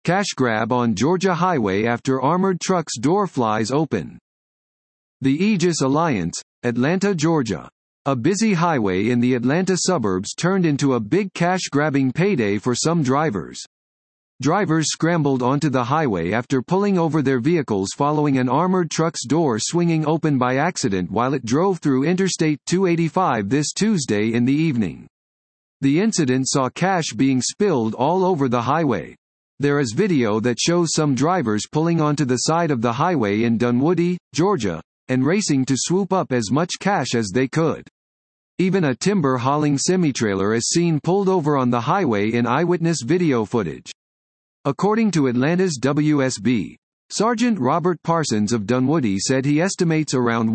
Cash grab on Georgia highway after armored truck's door flies open. The Aegis Alliance, Atlanta, Georgia. A busy highway in the Atlanta suburbs turned into a big cash-grabbing payday for some drivers. Drivers scrambled onto the highway after pulling over their vehicles following an armored truck's door swinging open by accident while it drove through Interstate 285 this Tuesday in the evening. The incident saw cash being spilled all over the highway. There is video that shows some drivers pulling onto the side of the highway in Dunwoody, Georgia, and racing to swoop up as much cash as they could. Even a timber-hauling semi-trailer is seen pulled over on the highway in eyewitness video footage. According to Atlanta's WSB, Sergeant Robert Parsons of Dunwoody said he estimates around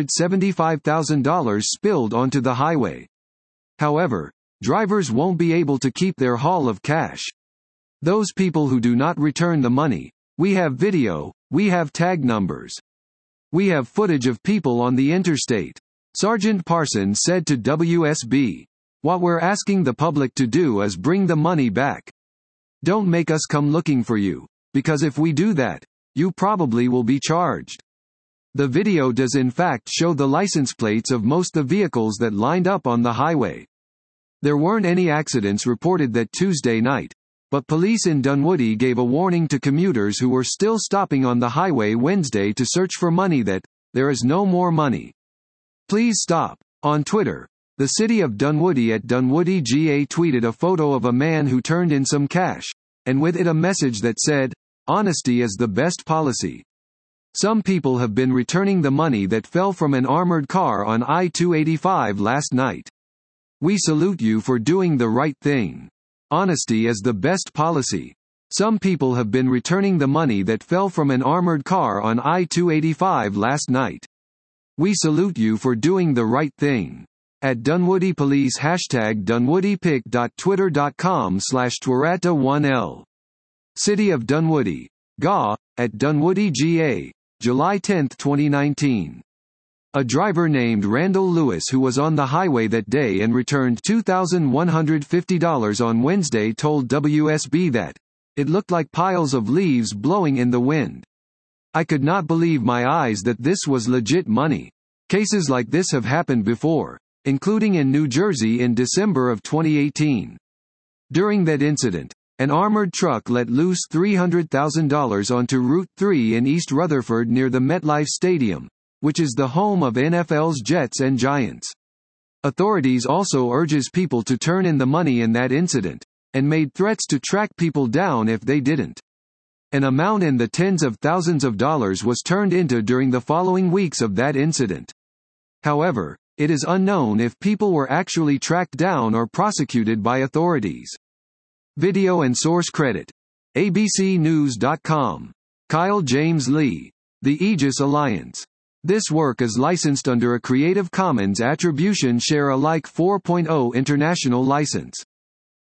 $175,000 spilled onto the highway. However, drivers won't be able to keep their haul of cash. Those people who do not return the money, we have video, we have tag numbers. We have footage of people on the interstate. Sergeant Parsons said to WSB. What we're asking the public to do is bring the money back. Don't make us come looking for you, because if we do that, you probably will be charged. The video does in fact show the license plates of most of the vehicles that lined up on the highway. There weren't any accidents reported that Tuesday night, but police in Dunwoody gave a warning to commuters who were still stopping on the highway Wednesday to search for money that, there is no more money. Please stop. On Twitter, the city of Dunwoody at Dunwoody GA tweeted a photo of a man who turned in some cash, and with it a message that said, "Honesty is the best policy." Some people have been returning the money that fell from an armored car on I-285 last night. We salute you for doing the right thing. Honesty is the best policy. Some people have been returning the money that fell from an armored car on I-285 last night. We salute you for doing the right thing. At Dunwoody Police #DunwoodyPic.twitter.com/Twarata1L. City of Dunwoody. GA, at Dunwoody GA, July 10, 2019. A driver named Randall Lewis who was on the highway that day and returned $2,150 on Wednesday told WSB that, "It looked like piles of leaves blowing in the wind. I could not believe my eyes that this was legit money. Cases like this have happened before, including in New Jersey in December of 2018. During that incident, an armored truck let loose $300,000 onto Route 3 in East Rutherford near the MetLife Stadium, which is the home of NFL's Jets and Giants. Authorities also urges people to turn in the money in that incident, and made threats to track people down if they didn't. An amount in the tens of thousands of dollars was turned into during the following weeks of that incident. However, it is unknown if people were actually tracked down or prosecuted by authorities. Video and source credit. abcnews.com. Kyle James Lee. The Aegis Alliance. This work is licensed under a Creative Commons Attribution Share Alike 4.0 international license.